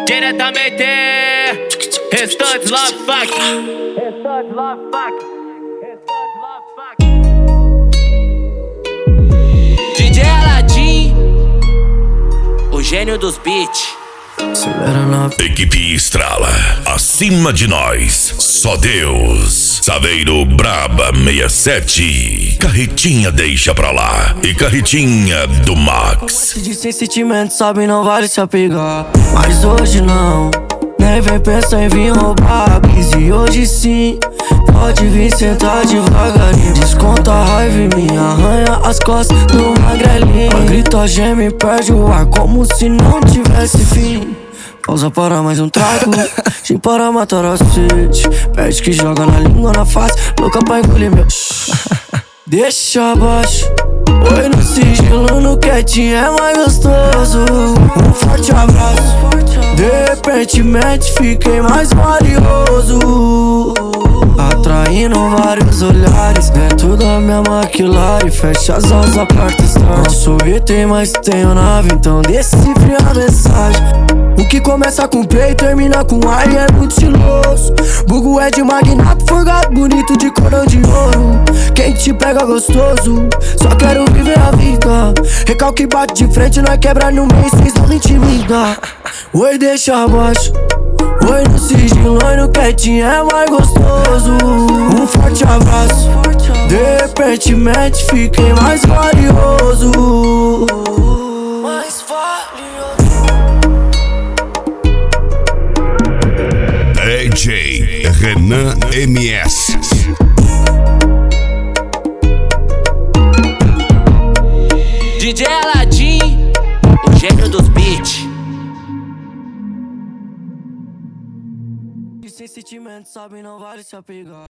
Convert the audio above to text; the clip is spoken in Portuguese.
Diretamente, Restante Love Fuck. Restante Love Fuck. Restante Love Fuck. DJ Aladdin, o gênio dos beats. Equipe Estrala, acima de nós, só Deus. Saveiro Braba 67, Carretinha deixa pra lá e Carretinha do Max. De sem sentimento, sabe, não vale se apegar. Mas hoje não, nem vem pensar em vir roubar. E hoje sim, pode vir sentar devagarinho. Desconta a raiva em mim, arranha as costas do magrelinho. Grita, geme, perde o ar como se não tivesse fim. Pausa para mais um trago, gin para matar a sede. Pede que joga na língua, na face, louca pra engolir meu. Deixa abaixo, oi no sigilo, no quietinho é mais gostoso. Um forte abraço, de repentemente fiquei mais valioso. Atraindo vários olhares dentro da minha McLaren. Fecha as asas, aperta start. Não sou item, mas tenho nave, então decifre a mensagem. O que começa com P e termina com A e é muito estiloso. Bugo é de magnata, forgado bonito de cordão de ouro. Quem te pega gostoso, só quero viver a vida. Recalque bate de frente, nós quebra no meio, vocês não me intimidam. Oi, deixa abaixo, oi no sigilo, oi no quietinho é mais gostoso. Um forte abraço, de repentemente fiquei mais valioso. Mais valioso. DJ Renan MS. DJ Aladdin, o gênio dos beats. De sem sentimento, sabe, não vale se apegar.